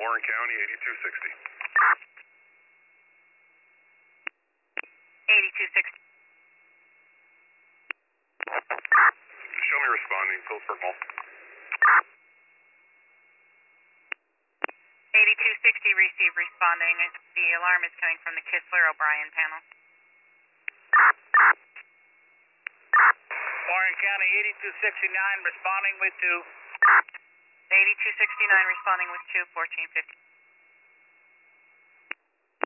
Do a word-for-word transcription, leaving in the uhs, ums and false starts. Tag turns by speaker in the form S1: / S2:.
S1: Warren County, eighty-two sixty.
S2: eighty-two sixty.
S1: Show me responding, Phillipsburg Mall.
S2: eighty-two sixty, receive responding. The alarm is coming from the Kistler O'Brien panel.
S3: Warren County, eighty-two sixty-nine, responding with two.
S2: eighty-two sixty-nine, responding with two, fourteen fifty.